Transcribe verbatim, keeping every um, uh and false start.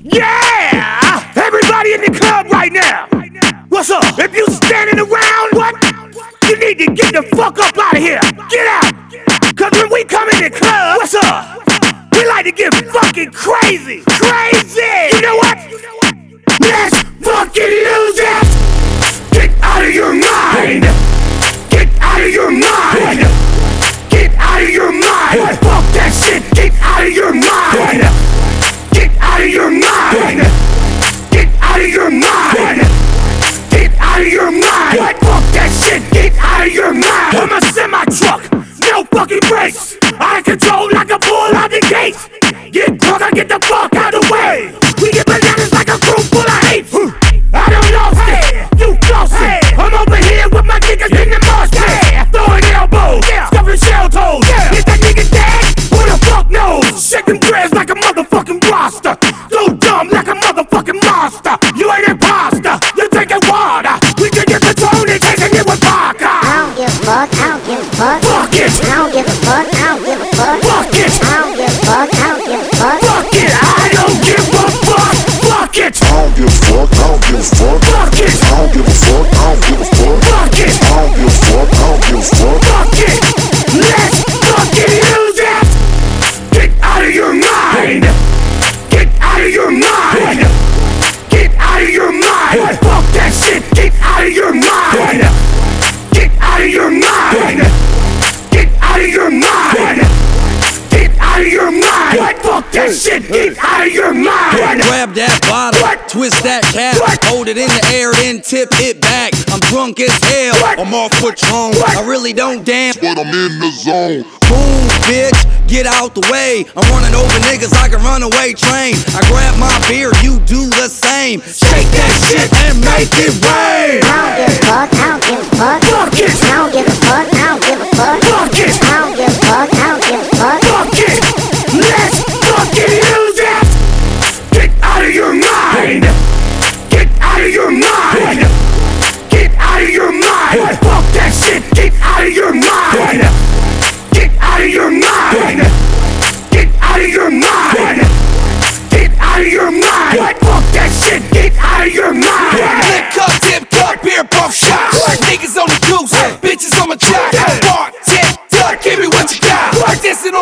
Yeah! Everybody in the club right now. What's up? If you standing around, what? You need to get the fuck up out of here. Get out. Cause when we come in the club, what's up? We like to get fucking crazy. Crazy! You know what? Let's fucking lose it! Get out of your mind! Get out of your mind! Get out of your mind! Fuck that shit! Get out of your mind! Get out of your mind! Get out of your mind! Get out of your mind! Fuck that shit! Get out of your mind! I'm a semi-truck, no fucking brakes. I control like a bull out the gates. Get drunk or get the fuck out of the way. We get bananas like a crew full of apes. I don't lost it, you lost it. I'm over here with my niggas in the mosh pit. Throwing elbows, stuffing shell toes. Is that nigga dead? Who the fuck knows? Shaking dreads like a motherfucking roster. So dumb like a motherfucking monster. You ain't imposter, you drinking water. We can get the tone and tasting it with vodka. I don't give a fuck, I don't give a fuck. Fuck it. I don't give a fuck, I don't give a fuck. Fuck it. I don't give a fuck, I don't give a fuck. Fuck it. I don't give a fuck. Fuck it. I don't give a fuck, I don't give a fuck. Fuck it. I don't give a fuck, I don't give a fuck. Fuck it. I don't give a fuck, I don't give a fuck. Fuck it. Let's fucking use it. Get out of your mind. Get out of your mind. Get out of your mind. Fuck that shit. Get out of your mind. Get out of your mind. Get out of your mind. Get out of your mind. Fuck that shit. Get out of your mind. Grab that bottle, What? twist that cap, What? hold it in the air, then tip it back. I'm drunk as hell, What? I'm off Patron. What? I really don't dance, But I'm in the zone. move, bitch, get out the way. I'm running over niggas like a runaway train. I grab my beer, you do the same. Shake that shit and make it rain. I don't give a fuck, I don't give a fuck. Fuck it. I don't give a fuck, I don't give a fuck. Fuck it. I don't give a fuck, I don't give a fuck. Fuck it! Let's fucking use it! Get out of your mind! Get out of your mind! Get out of your mind! Fuck that shit! Get out of your mind! Get out of your mind! Get out of your mind! Get out of your mind! Fuck that shit! Get out of your mind! Lick up, tip up, beer pump shots. Niggas on the goose, bitches on my jock. Bark, tip, duck, give me what you got. Like this in